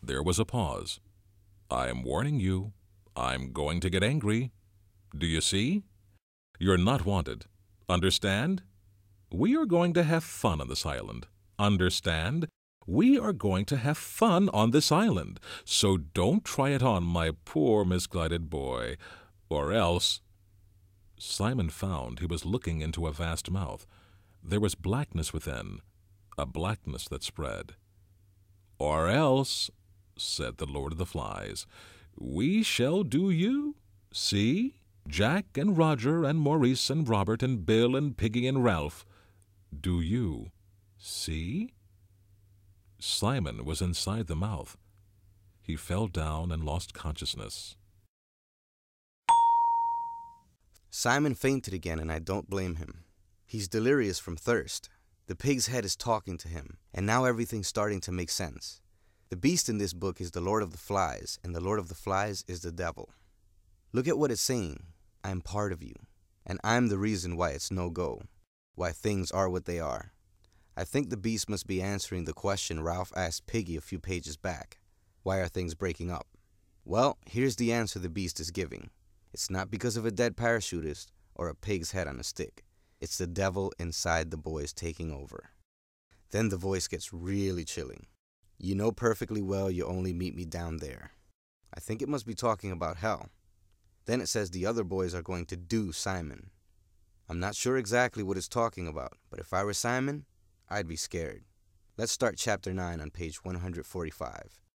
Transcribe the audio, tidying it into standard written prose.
There was a pause. I am warning you. I'm going to get angry. Do you see? You're not wanted. Understand? We are going to have fun on this island. Understand? We are going to have fun on this island. So don't try it on, my poor misguided boy, or else... Simon found he was looking into a vast mouth. There was blackness within, a blackness that spread. Or else, said the Lord of the Flies, we shall do you. See? Jack and Roger and Maurice and Robert and Bill and Piggy and Ralph. Do you see? Simon was inside the mouth. He fell down and lost consciousness. Simon fainted again, and I don't blame him. He's delirious from thirst. The pig's head is talking to him, and now everything's starting to make sense. The beast in this book is the Lord of the Flies, and the Lord of the Flies is the devil. Look at what it's saying. I'm part of you, and I'm the reason why it's no go, why things are what they are. I think the beast must be answering the question Ralph asked Piggy a few pages back. Why are things breaking up? Well, here's the answer the beast is giving. It's not because of a dead parachutist or a pig's head on a stick. It's the devil inside the boys taking over. Then the voice gets really chilling. You know perfectly well you only meet me down there. I think it must be talking about hell. Then it says the other boys are going to do Simon. I'm not sure exactly what it's talking about, but if I were Simon, I'd be scared. Let's start chapter 9 on page 145.